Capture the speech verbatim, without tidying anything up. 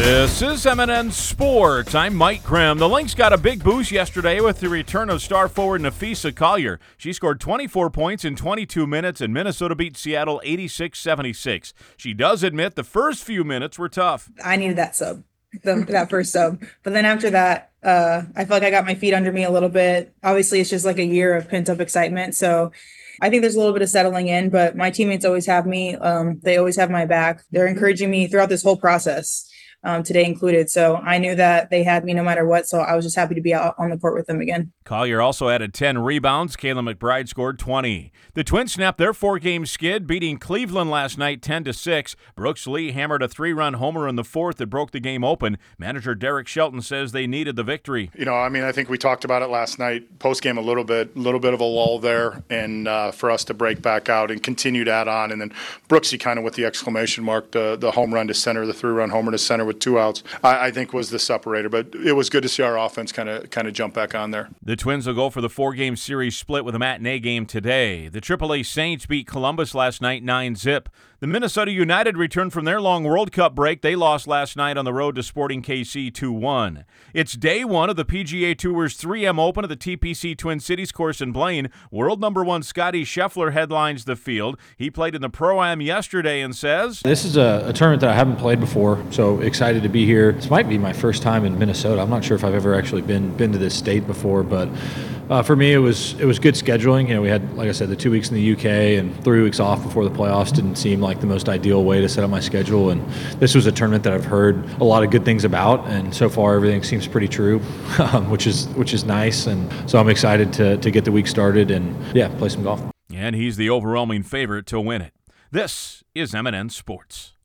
This is M and N Sports. I'm Mike Grimm. The Lynx got a big boost yesterday with the return of star forward Napheesa Collier. She scored twenty-four points in twenty-two minutes, and Minnesota beat Seattle eighty-six seventy-six. She does admit the first few minutes were tough. I needed that sub, the, that first sub. But then after that, uh, I felt like I got my feet under me a little bit. Obviously, it's just like a year of pent-up excitement. So I think there's a little bit of settling in, but my teammates always have me. Um, they always have my back. They're encouraging me throughout this whole process. Um, today included. So I knew that they had me no matter what, so I was just happy to be out on the court with them again. Collier also added ten rebounds. Kayla McBride scored twenty. The Twins snapped their four-game skid, beating Cleveland last night ten to six. Brooks Lee hammered a three-run homer in the fourth that broke the game open. Manager Derek Shelton says they needed the victory. You know, I mean, I think we talked about it last night, post-game a little bit, a little bit of a lull there, and uh, for us to break back out and continue to add on. And then Brooksy kind of with the exclamation mark, the, the home run to center, the three-run homer to center with two outs, I, I think was the separator. But it was good to see our offense kind of kind of jump back on there. The Twins will go for the four-game series split with a matinee game today. The triple A Saints beat Columbus last night nine zip. The Minnesota United returned from their long World Cup break. They lost last night on the road to Sporting K C two one. It's day one of the P G A Tour's three M Open at the T P C Twin Cities course in Blaine. World number one Scotty Scheffler headlines the field. He played in the Pro-Am yesterday and says, "This is a, a tournament that I haven't played before, so excited to be here. This might be my first time in Minnesota. I'm not sure if I've ever actually been been to this state before, but uh, for me it was it was good scheduling. You know, we had, like I said, the two weeks in the U K and three weeks off before the playoffs. Didn't seem like the most ideal way to set up my schedule, and this was a tournament that I've heard a lot of good things about, and so far everything seems pretty true, um, which is which is nice, and so I'm excited to to get the week started and yeah, play some golf." And he's the overwhelming favorite to win it. This is M and N Sports.